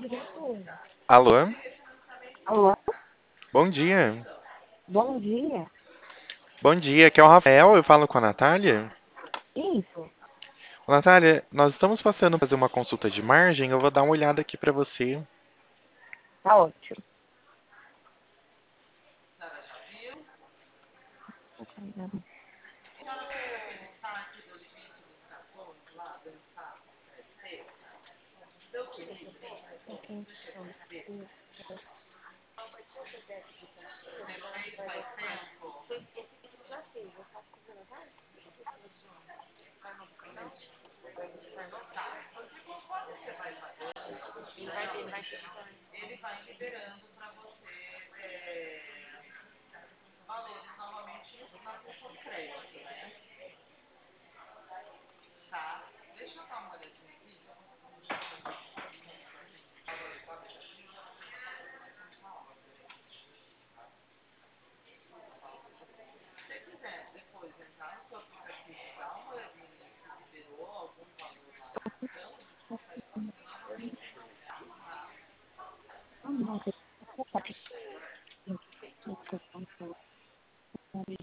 Alô? Alô, Bom dia. bom dia. Bom dia, aqui é o Rafael, eu falo com a Natália. Isso, Ô, Natália, nós estamos passando a fazer uma consulta de margem, eu vou dar uma olhada aqui para você. tá ótimo.